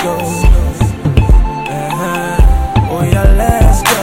go. Oh yeah, let's go.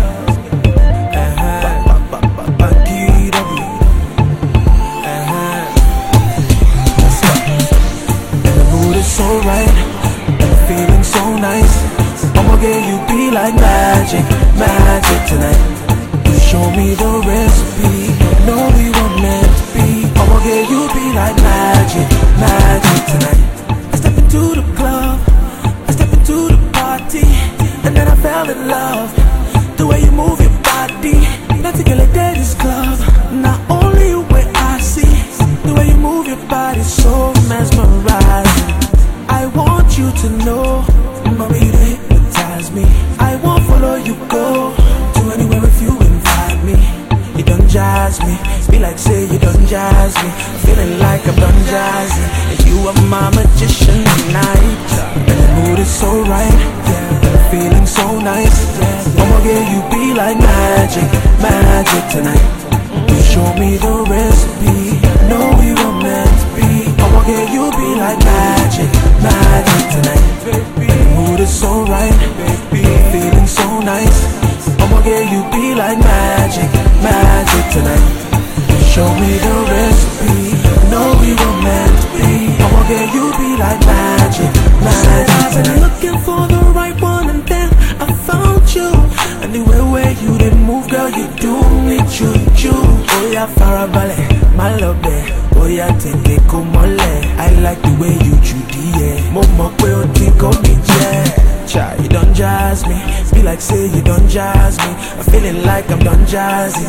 The mood is so right, feeling so nice. I'ma get you be like magic, magic tonight. You show me the recipe, know we were meant to be. I'ma get you be like magic, magic tonight. I step into the club, I step into the party, and then I fell in love. The way you move your body, not to get like that is club. Not only way I see, the way you move your body so mesmerizing. I want you to know, mommy, you hypnotize me. I won't follow you, go to anywhere if you invite me. You done jazz me, be like say you done jazz me. I'm feeling like I'm done jazzing, and you are my magician tonight. And the mood is so right, yeah, feeling so nice. I'ma get you be like magic, magic tonight. You show me the recipe, know we were meant to be. I'ma get you be like magic, magic tonight. The mood is so right, feeling so nice. I'ma get you be like magic, magic tonight. Show me the recipe, know we were meant to be. I'ma get you be like magic, magic tonight. I've been looking for the right one and then I found you. Anywhere where you didn't move, girl, you do me choo-choo. Oh yeah, farabalẹ̀, my love there. Oh yeah, tètè kó mọ́lẹ̀. I like the way you judy, yeah. Mo mọ̀ pé o ti kó mi jẹ́. Cha, you done jazz me, be like say you done jazz me. I'm feeling like I'm done jazzy,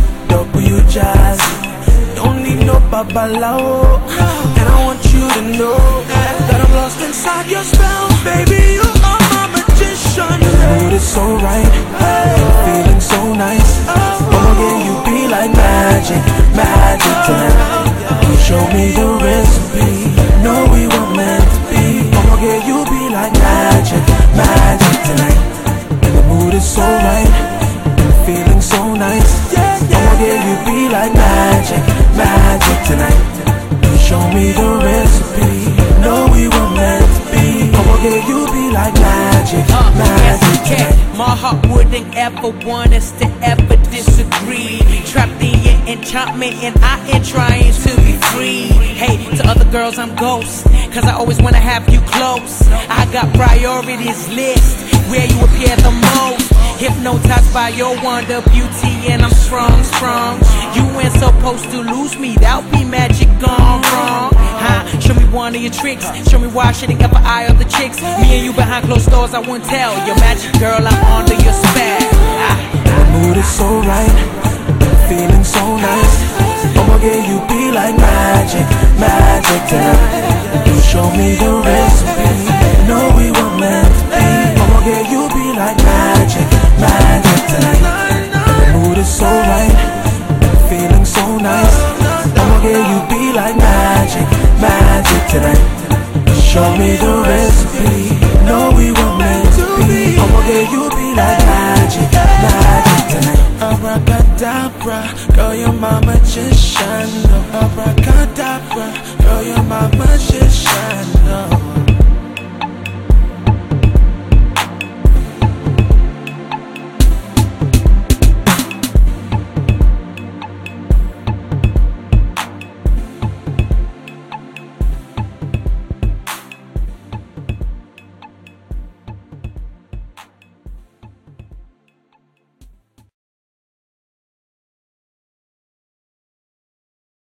W jazzy. Don't need no babalao, and I want you to know that I'm lost inside your spell, baby. You are my magician. The mood is so right, feeling so nice. I'ma get you be like magic, magic tonight. You show me the recipe, know we were meant to be. I'ma get you be like magic, magic tonight. And the mood is so right, feeling so nice. I'ma get you be like magic, magic tonight. You show me the recipe, know we were meant to be. I'ma get you be like magic, magic tonight. My heart wouldn't ever want us to ever disagree. Trapped in your enchantment and I ain't trying to be free. Hey, to other girls I'm ghost, cause I always wanna have you close. I got priorities list, where you appear the most. Hypnotized by your wonder beauty and I'm strong, strong. You ain't supposed to lose me, that'll be magic gone wrong. Huh? Show me one of your tricks, show me why I shouldn't ever eye other chicks. Me and you behind closed doors, I won't tell. You're magic girl, I'm under your spell. The mood is so right, feeling so nice. I'ma get you be like magic, magic tonight. You show me the recipe, know we were meant to be. I'ma get you be like magic, magic tonight. The mood is so right, feeling so nice. I'ma get you be like magic, magic tonight. Show me the recipe, know we were meant to be. I'ma get you be like magic, magic tonight. Abracadabra, girl, you're my magician. Abracadabra,